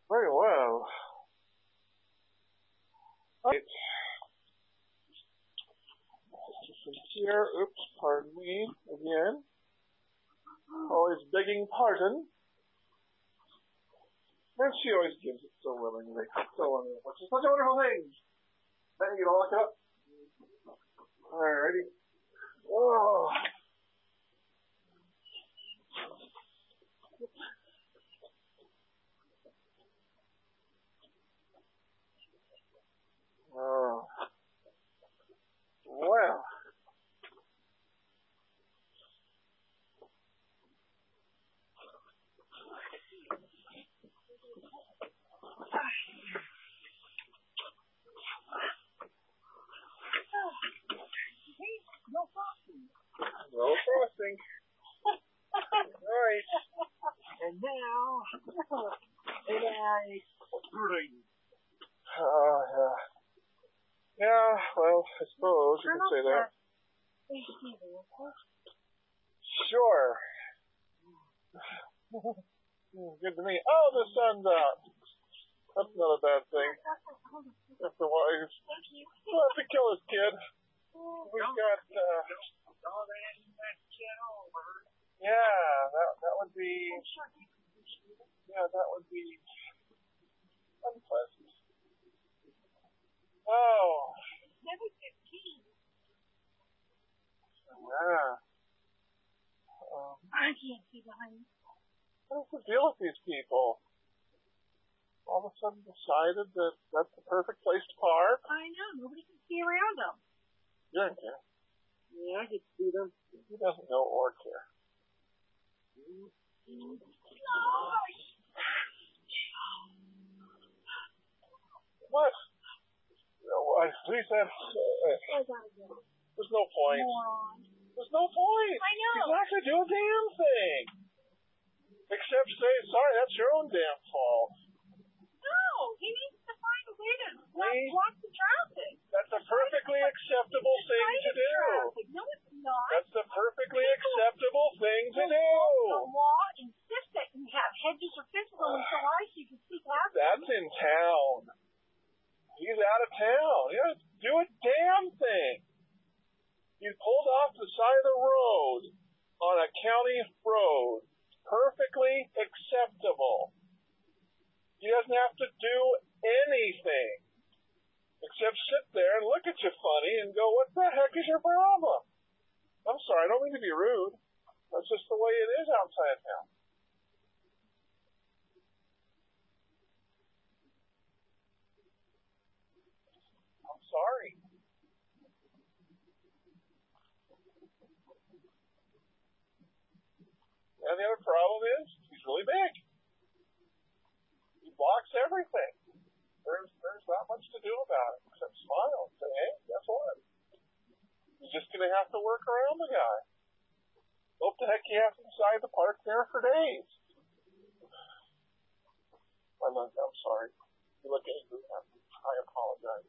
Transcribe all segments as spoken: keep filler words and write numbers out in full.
Very well. Right. Here, oops, pardon me again. Always begging pardon. And she always gives it so willingly. So willingly. Which is such a wonderful thing. Then you can look it up. Alrighty. Oh. Oh. Well. No frosting. No frosting. Right. And now, it is spring. Oh, yeah. Yeah, well, I suppose you Turn can say off that. A C, okay? Sure. Good to me. Oh, the sun's out. That's not a bad thing. If the wife will have to kill his kid. We've got, uh... yeah, that, that would be... Yeah, that would be... unpleasant. Oh. Yeah. Um, I can't see behind me. What's the deal with these people? All of a sudden decided that that's the perfect place to park? I know, nobody can see around them. You don't care. Yeah, I can see them. He doesn't know or care. What? What? Lisa, there's no point. There's no point. I know. He's not going to do a damn thing. Except say, sorry, that's your own damn fault. No, he needs to find a way to not See? block the traffic. That's a perfectly acceptable thing to do. Traffic. No, it's not. That's a perfectly acceptable thing to The do. law insists that you have hedges or fences on the side so you can see past them. That's in town. He's out of town. He doesn't do a damn thing. He pulled off the side of the road on a county road. Perfectly acceptable. He doesn't have to do anything except sit there and look at you funny and go, what the heck is your problem? I'm sorry, I don't mean to be rude. That's just the way it is outside town. I'm sorry. And the other problem is, he's really big. He blocks everything. There's there's not much to do about it except smile and say, hey, guess what? You're just going to have to work around the guy. Hope the heck you have to decide to park there for days. I'm, not, I'm sorry. You look angry. I apologize.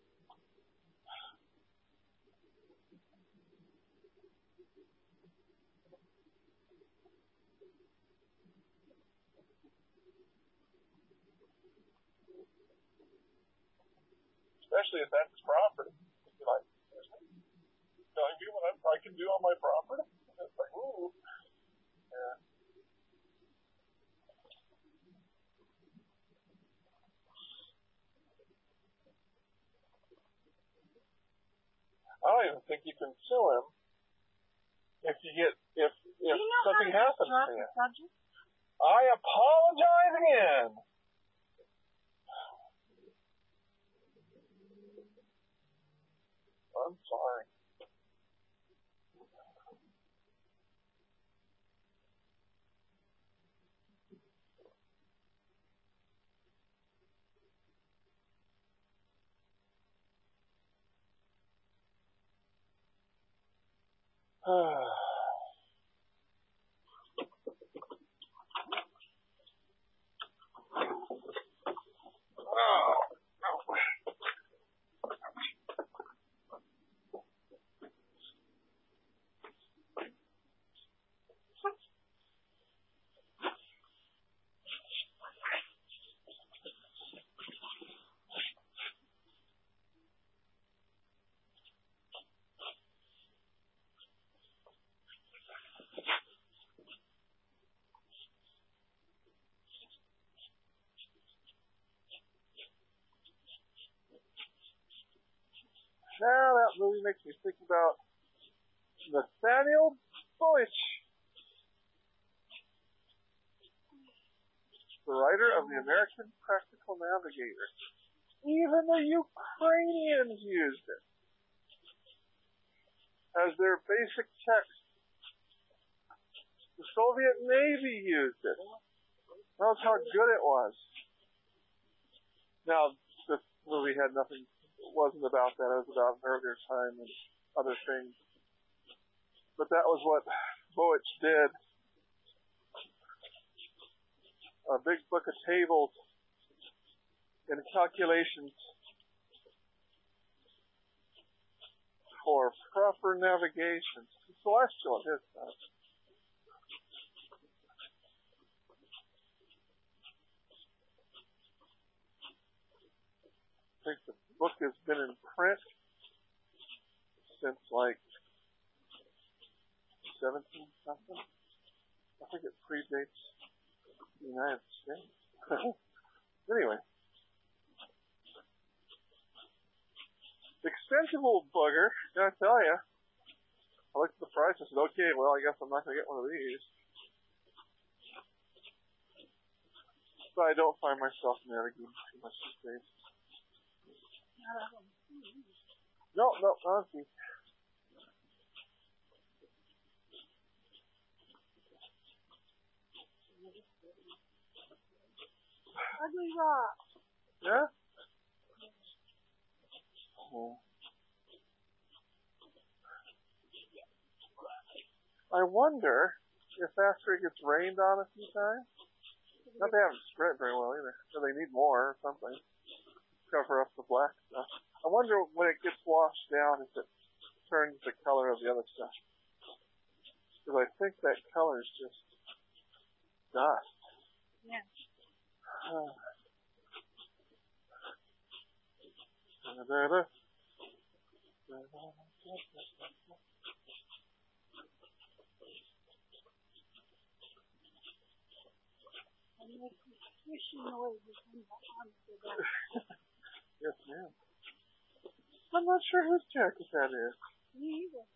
Especially if that's his property. You'd be like, telling me what I can do on my property? It's like, ooh. Yeah. I don't even think you can sue him if you get, if, if you know something how to happens to you. Subject? I apologize again. I'm sorry. that movie makes me think about Nathaniel Boych, the writer of the American Practical Navigator. Even the Ukrainians used it as their basic text. The Soviet Navy used it. That's how good it was. Now, this movie had nothing, it wasn't about that, it was about an earlier time and other things. But that was what Boych did. A big book of tables and calculations for proper navigation. Celestial, his time. I think the book has been in print since like seventeen something. I think it predates the United States. Anyway. Expensive old bugger, I tell ya. I looked at the price and said, okay, well, I guess I'm not going to get one of these. But I don't find myself navigating too much these days. No, no, not these. Ugly rock. Yeah? Oh. I wonder if after it gets rained on a few times, not they haven't spread very well either, so they need more or something to cover up the black stuff. I wonder when it gets washed down if it turns the color of the other stuff. Because I think that color is just dust. Yeah. Da-da-da. And make squishy noises when the arms are down. Yes, ma'am. I'm not sure whose jacket that is. Me either.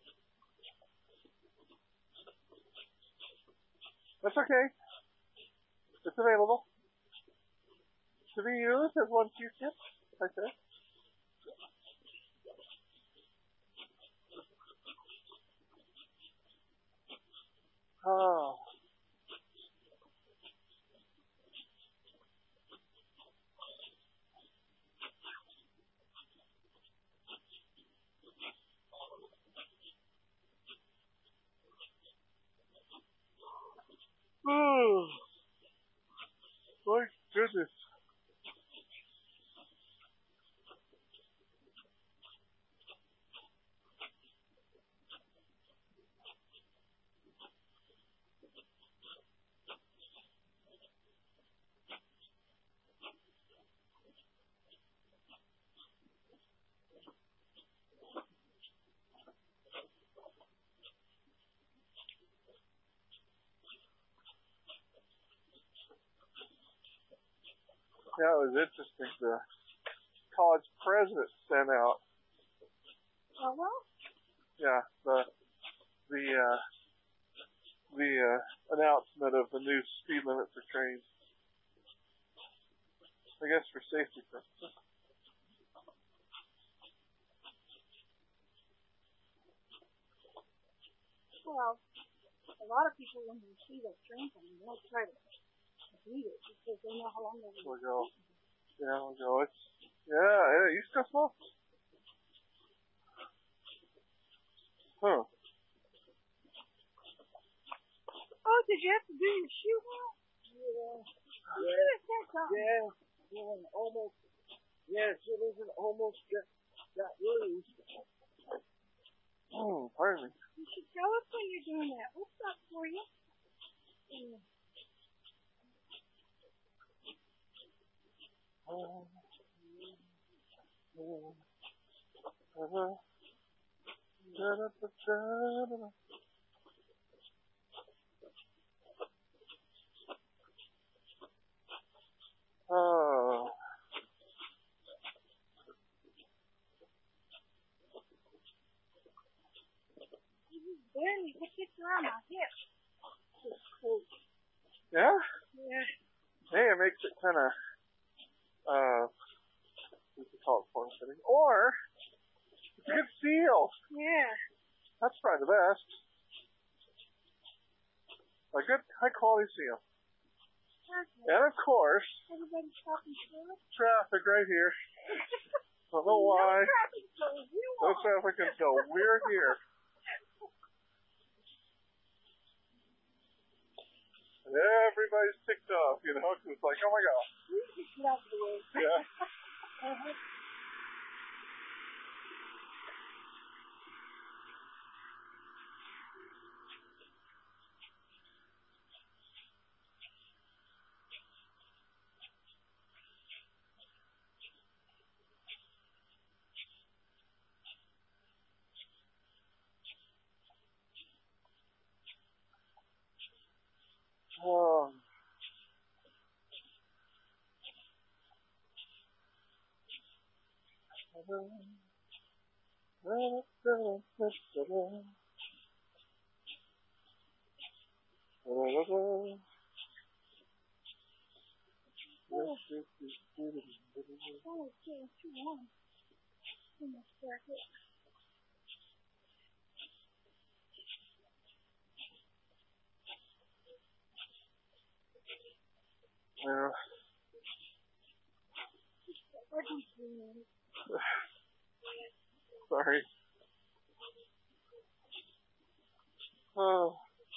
That's okay. It's available. To be used as one Q-tip, like that. Oh. Oh. My goodness. Yeah, it was interesting. The college president sent out. Oh, well? Yeah, the the uh, the uh, announcement of the new speed limit for trains. I guess for safety purposes. Well, a lot of people when they see that train coming, they'll try to beat it because they know how long they're We'll go. Yeah, we'll go. It's yeah, yeah. East Coast Mall. Huh. Oh, did you have to do your shoe out? Yeah. You should have said something. Yeah. Yeah. Almost. Yeah. It isn't almost got, got loose. Oh, pardon me. You should tell us when you're doing that. We'll stop for you. Yeah. Oh. Oh. Uh-huh. Da-da-da-da-da-da. Oh. around my hip. It's cool. Yeah? Yeah. Hey, it makes it kind of, uh, we can call it form fitting. Or, it's a good seal. Yeah. That's probably the best. A good, high quality seal. Okay. And of course, Everybody stopping still? traffic right here. Don't know why. No traffic until you No are. traffic until we're here. And everybody's ticked off, you know, 'cause it's like, oh my god. We just get out of the way. Yeah. Uh-huh. Oh. Oh, it's getting too warm in this jacket. Yeah. What do you mean? Sorry. Oh.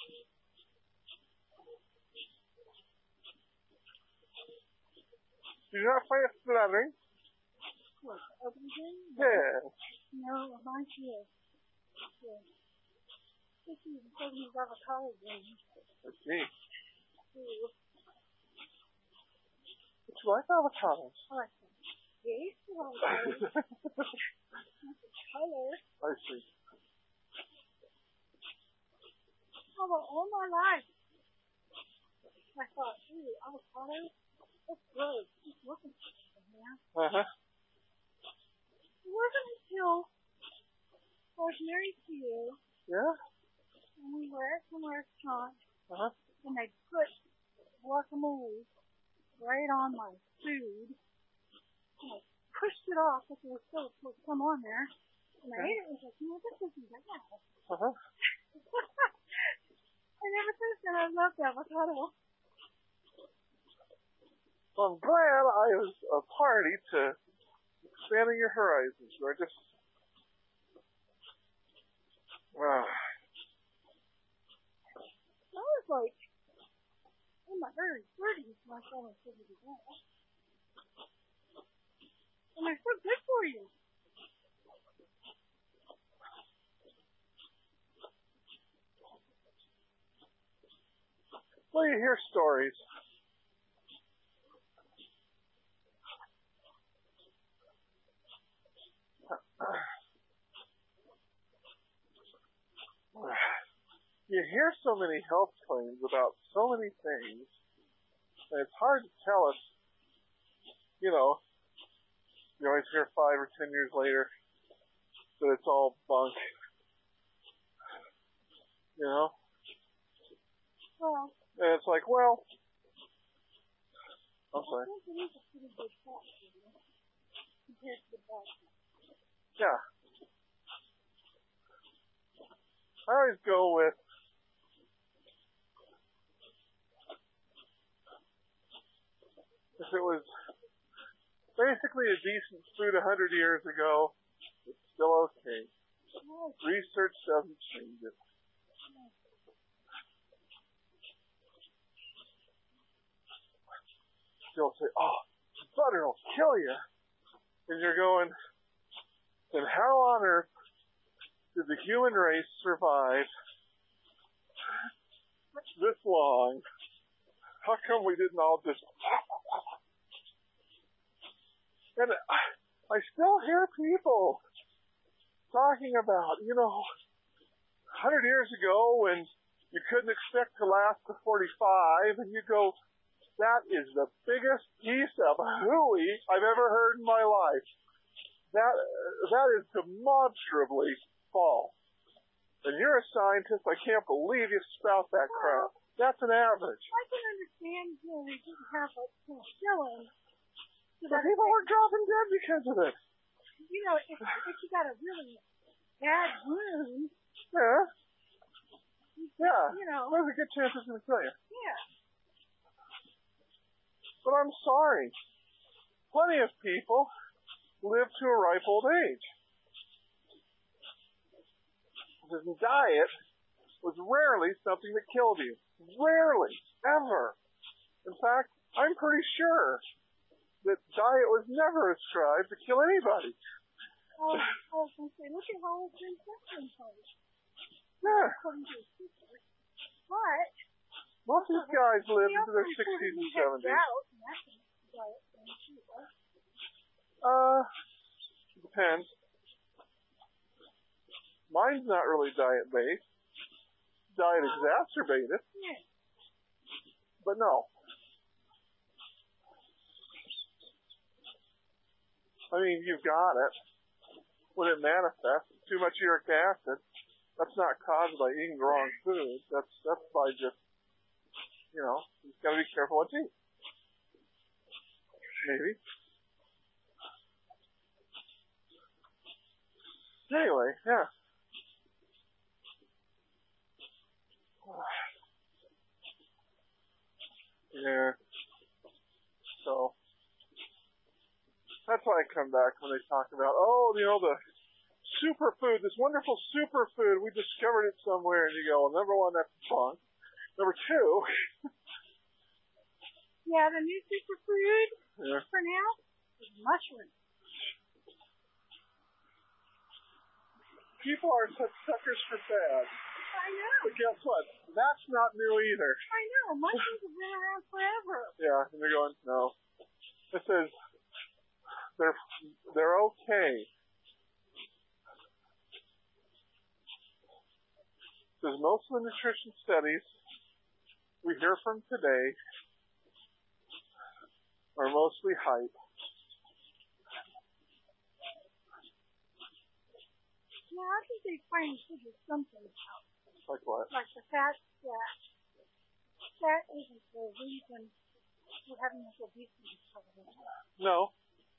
Did you not find it fluttering? What, the open thing? Yeah. No, mine's here. Yeah. This is the these avocado greens. Let's see. Ooh, It's like avocados. I like them. Yes, I like those. That's the color. I see. Oh, well, all my life, I thought, ooh, avocado, that's gross. Just looking at them, man. Uh-huh. It wasn't until I was married to you, Yeah? and we were at some restaurant, Uh-huh. and they put guacamole right on my food, and I pushed it off because there was still some on there, and I ate it and was like, no, this isn't bad. Uh-huh. And ever since then, I loved avocado. Well, I'm glad I was a party to expanding your horizons. We're just... Uh, I was like, in my early thirties when I started figuring it out. And they're so good for you. well, you hear stories. You hear so many health claims about so many things, and it's hard to tell us, you know, you always hear five or ten years later that it's all bunk. You know? Well, And it's like, well, I'm sorry. I think it is a pretty good fat food compared to the bad food. Yeah. I always go with if it was basically a decent food a hundred years ago, it's still okay. Oh, Research doesn't change it. You'll say, oh, butter will kill you. And you're going, then how on earth did the human race survive this long? How come we didn't all just... And I still hear people talking about, you know, a hundred years ago when you couldn't expect to last to forty-five, and you go, that is the biggest piece of hooey I've ever heard in my life. That, that is demonstrably false. And you're a scientist. I can't believe you spout that crap. That's an average. I can understand, you know, they didn't have like penicillin. So But people were dropping dead because of it. You know, if, if you got a really bad wound. Yeah. Yeah. You know. There's a good chance it's going to kill you. Yeah. But I'm sorry. Plenty of people live to a ripe old age. The diet was rarely something that killed you. Rarely. Ever. In fact, I'm pretty sure that diet was never ascribed to kill anybody. Oh, I was going to say, look at how old Jim Simpson was. Yeah. According to his sister. But most of these guys lived into their sixties and seventies. Uh, depends. Mine's not really diet-based. Diet exacerbated. Yeah. But no. I mean, you've got it. When it manifests, too much uric acid, that's not caused by eating the wrong food. That's that's by just, you know, you just gotta be careful what you eat. Maybe. Anyway, yeah. Yeah. So, that's why I come back when they talk about, oh, you know, the superfood, this wonderful superfood, we discovered it somewhere, and you go, well, number one, that's fun. Number two. Yeah, the new superfood Yeah. for now is mushrooms. People are such suckers for fad. I know. But guess what? That's not new either. I know. Mushrooms have been around forever. Yeah, and they're going, no. This is, they're, they're okay. Because most of the nutrition studies we hear from today are mostly hype. Yeah, I think they finally figured something out. Like what? Like the fact that that isn't the reason we're having this obesity problem. No.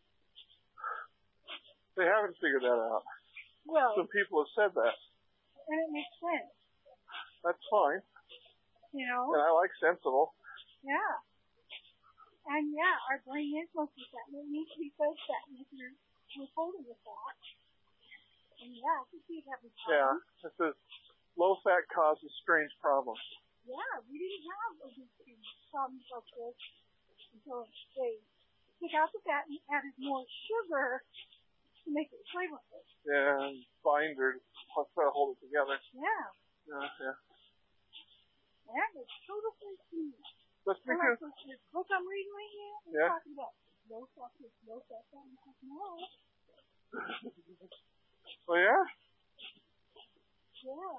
They haven't figured that out. Well, Some people have said that. and it makes sense. That's fine. You know? And I like sensible. Yeah. And yeah, our brain is mostly fat, and it needs to be fed fat, and if you're withholding the fat, and yeah, I can see it having Yeah. problems. It says low fat causes strange problems. Yeah, we didn't have obesity problems like this until they took out the fat and added more sugar to make it flavorful. Yeah, and binders. Let's try to hold it together. Yeah. Yeah, yeah. That makes total sense to me. That's And because, like this book I'm reading right now, it's Yeah. talking about low fat, low fat, fat, and fat. No. oh yeah? Yeah.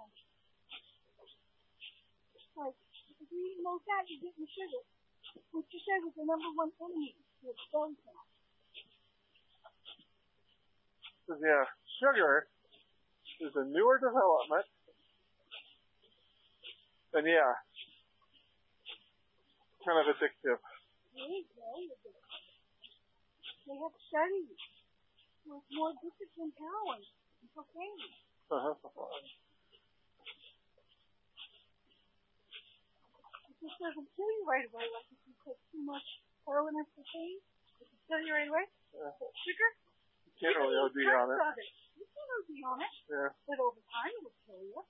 Like, if you eat low fat, you're getting sugar, which you said was the number one enemy to bone fat. Because, yeah, sugar is a newer development. And yeah, kind of addictive. There you go. They have studies with more addictive than heroin and cocaine. Uh-huh. It just doesn't kill you right away, like if you take too much heroin or cocaine, it can kill you right away. Yeah. But sugar, You can't really O D on it. Of it. You can O D on it, Yeah. but over time it will kill you.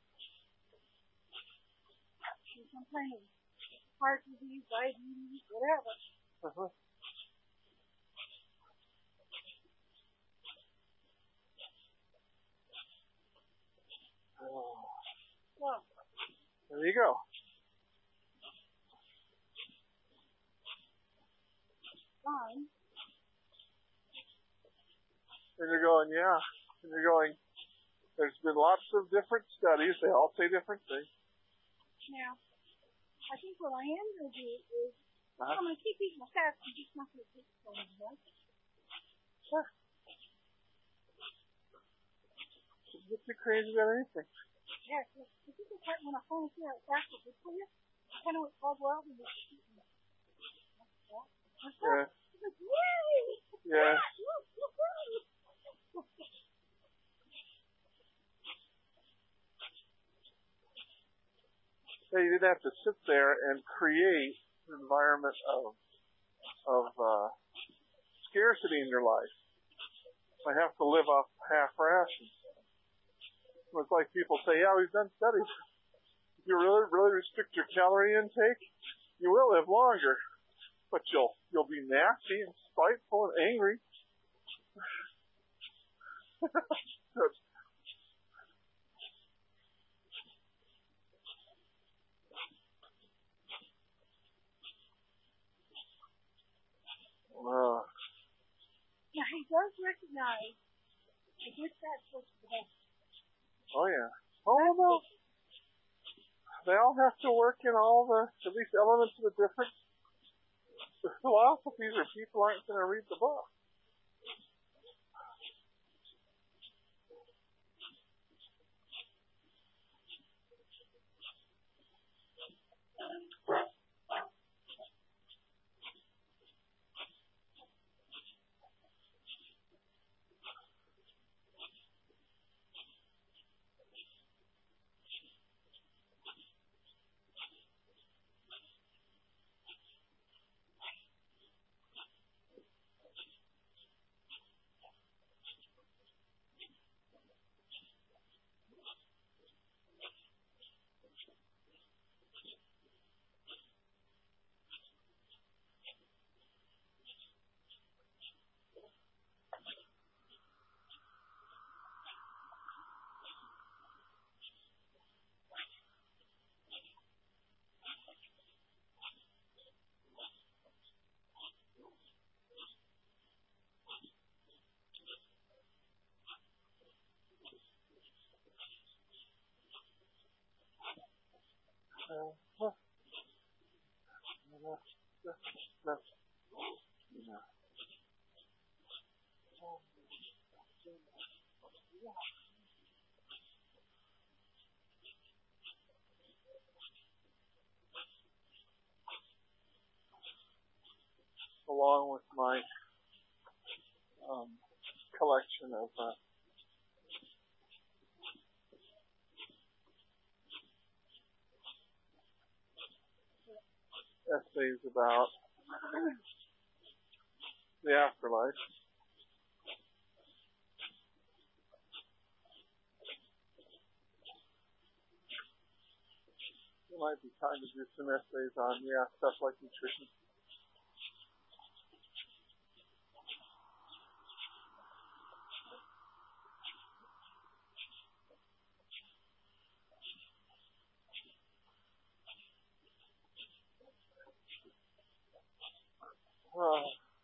Some kind of heart disease, diabetes, whatever. Uh-huh. Oh. Well, There you go. fine. And you're going, yeah. And you're going, there's been lots of different studies. They all say different things. Now, I think what I am going to do is Uh-huh. I'm going to keep eating my fat. I'm just not going to take it so much. Sure. Get you crazy about anything. Yes, yes. I think it's right when I finally see how it's actually good for you. Kind of what Caldwell out and just shoot me. Yeah. Like, yay! Yeah. Yeah, you didn't have to sit there and create an environment of of uh, scarcity in your life. I have to live off half rations. It's like people say, yeah, we've done studies. If you really, really restrict your calorie intake, you will live longer. But you'll you'll be nasty and spiteful and angry. uh, Now, he does recognize the good fat folks the best. oh, yeah. Oh, no. They all have to work in all the, at least elements of the different the philosophies, or people aren't going to read the book. Uh, along with my um, collection of uh, essays about the afterlife. It might be time to do some essays on, yeah, stuff like nutrition. Uh,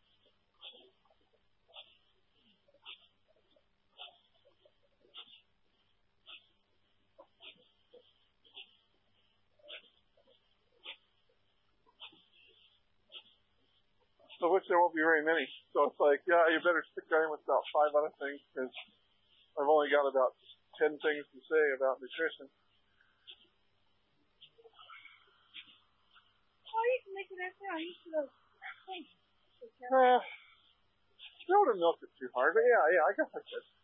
So which there won't be very many. So it's like, yeah, you better stick going with about five other things, because I've only got about ten things to say about nutrition. Oh, you can make it after I used to know. Uh, I wouldn't milk it too hard, but yeah, yeah, I guess I could.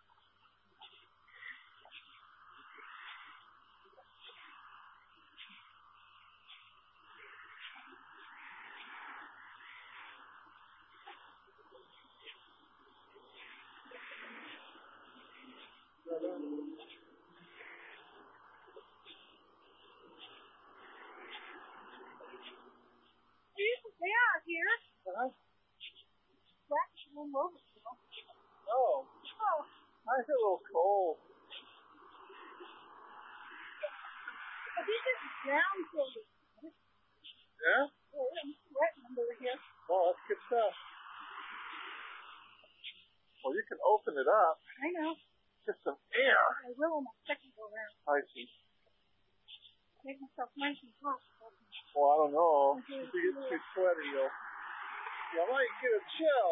They are here. Uh-huh. That's one over. Oh. Oh. I feel a little cold. I think it's brown coated. Yeah? Oh, I'm sweating under here. Oh, that's good stuff. Well, you can open it up. I know. Get some air. I will on my second go around. I see. Make myself nice and hot. Well, I don't know. If you get too sweaty, you'll, you might get a chill.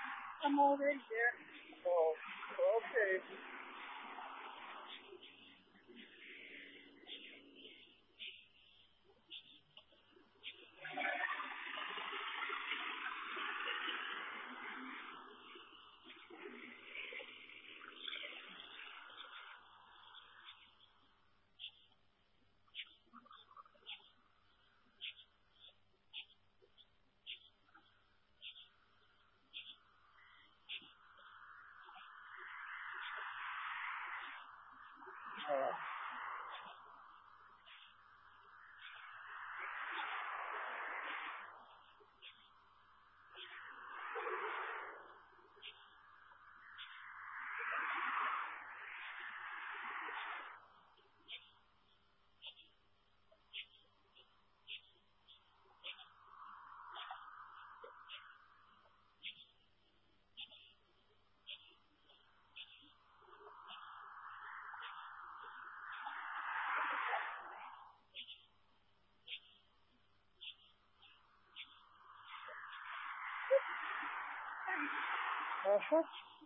I'm already there. Oh, okay. Uh-huh.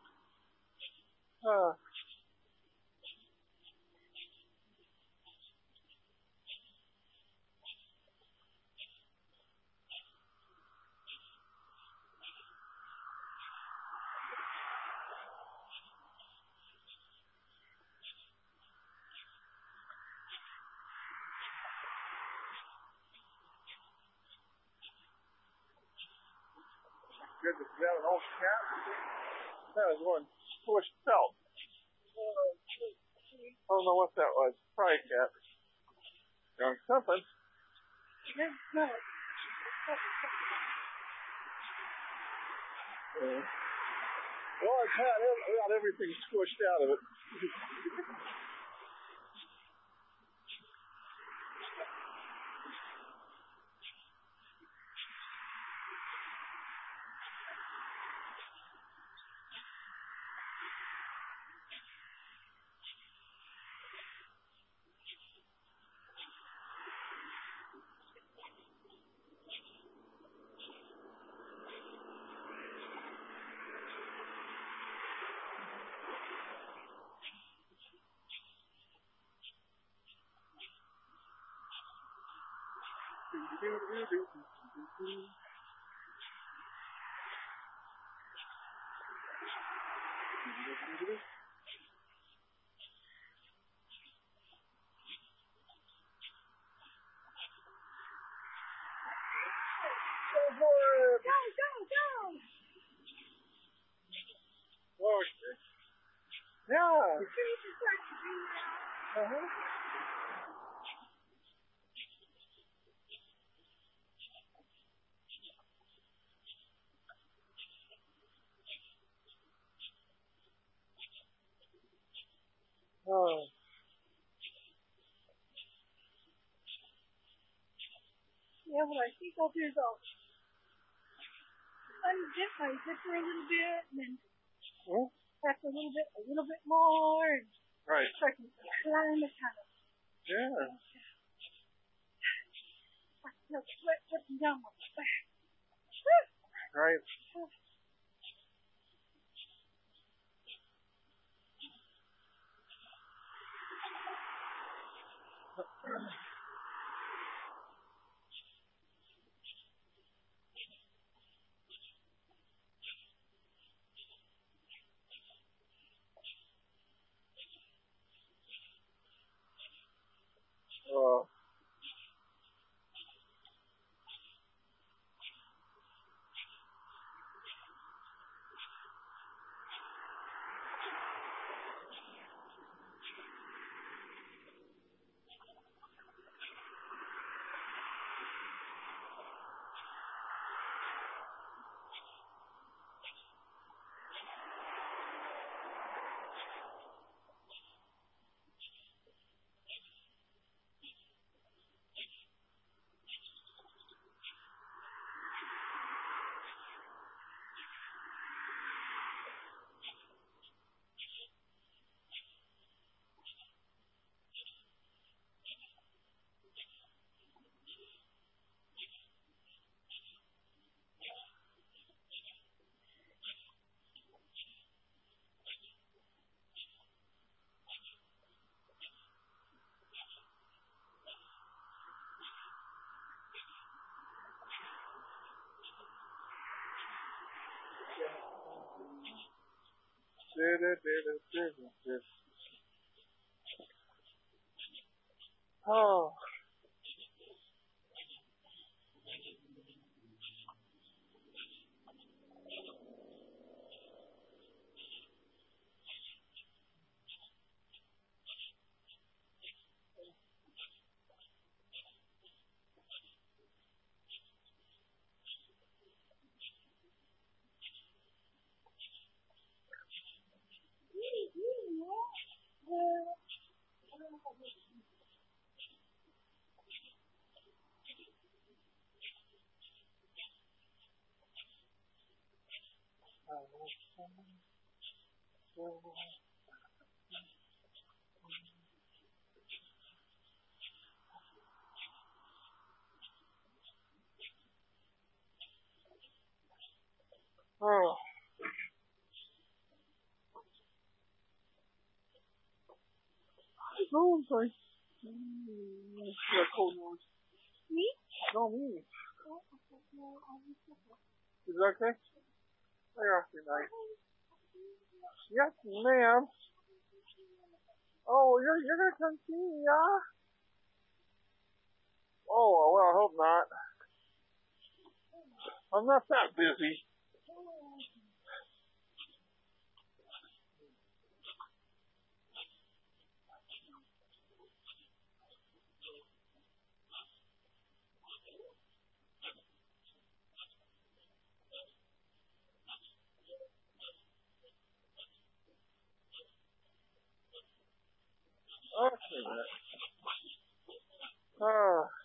Uh. Good to have an old cat. That was one squished felt. I don't know what that was. Probably a cat. Or something. Yeah, no. Uh, well, it's had got everything squished out of it. Go for it! Go, go, go! Oh, shit. Yeah. The trees are starting to green now. Uh-huh. Oh. Yeah, well, I think I'll do the undip my zipper a little bit, and then Hmm? back a little bit, a little bit more, and Right. so I can climb the tunnel. Yeah. I feel sweat dripping down my back. Right. Oh. Oh. Oh. nose. I, mm, I got a cold nose. Me? No, me. Oh, okay. No, I'll be careful. Is that okay? I got you nice. Yes, ma'am. Oh, you're you're gonna come see me, yeah? Oh, well, I hope not. I'm not that busy. Okay. Uh,